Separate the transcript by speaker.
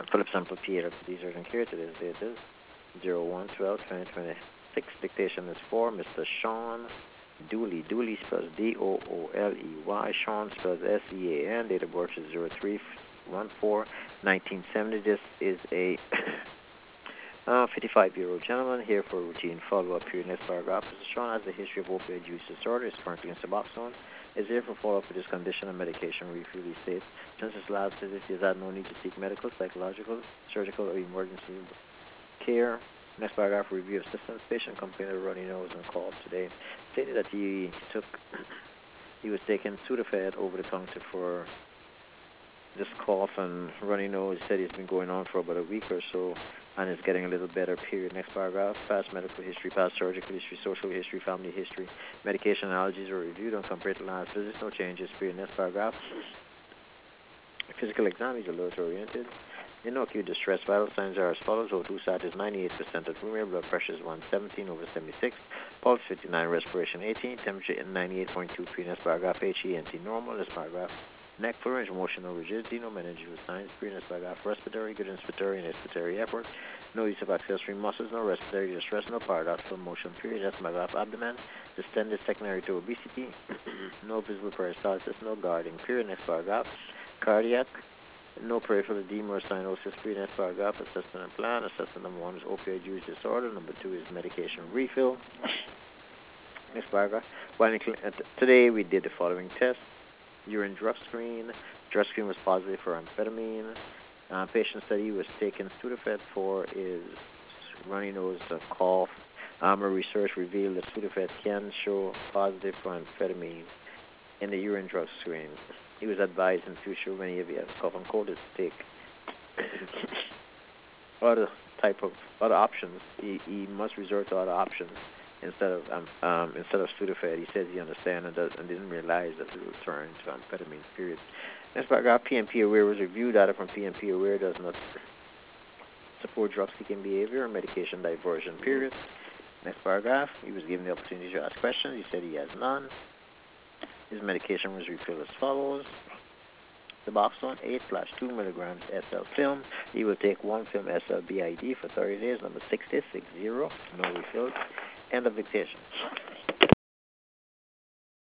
Speaker 1: Philip Sample Peter, these are clear. Today's date is 01/12/2026. Dictation is for Mr. Sean Dooley. Dooley spells Dooley. Sean spells Sean. Date of birth is 03/14/1970. This is a 55-year-old gentleman here for routine follow-up period. Next paragraph. Mr. Sean has a history of opioid use disorder. Is currently in Suboxone. Is here for follow-up for this condition and medication refill. He states, since his last visit, he has had no need to seek medical, psychological, surgical, or emergency care. Next paragraph, review of symptoms. Patient complained of runny nose and cough today. Stated that he was taking Sudafed over the counter for this cough and runny nose. He said he's been going on for about a week or so and is getting a little better, period. Next paragraph, past medical history, past surgical history, social history, family history, medication allergies are reviewed and compared to last visit. No changes, period. Next paragraph, physical exam is alert oriented. In no acute distress, vital signs are as follows. O2 sat is 98% at room air, blood pressure is 117/76, pulse 59, respiration 18, temperature 98.2. Next paragraph, HENT normal. Next paragraph, neck fluid, emotional rigidity, no meningeal signs. Next paragraph, respiratory, good inspiratory and expiratory effort. No use of accessory muscles, no respiratory distress, no paradoxical motion, period. Next paragraph, abdomen, distended secondary to obesity, no visible peristalsis, no guarding, period. Next paragraph, cardiac, no peripheral edema or cyanosis, period. Next paragraph, assessment and plan. Assessment number 1 is opioid use disorder. Number 2 is medication refill. Next paragraph, today we did the following tests. Urine drug screen. Drug screen was positive for amphetamine. Patient study was taken Sudafed for is runny nose, cough. Our research revealed that Sudafed can show positive for amphetamine in the urine drug screen. He was advised in future when he has cough and cold to take other options. He must resort to other options instead of Sudafed. He says he understands and didn't realize that it would turn to amphetamine, period. Next paragraph, PNP Aware was reviewed. Data from PNP Aware does not support drug-seeking behavior or medication diversion, period. Next paragraph, he was given the opportunity to ask questions. He said he has none. His medication was refilled as follows. Suboxone 8/2 milligrams SL film. He will take 1 film SL BID for 30 days. Number 6060. No refills. End of dictation.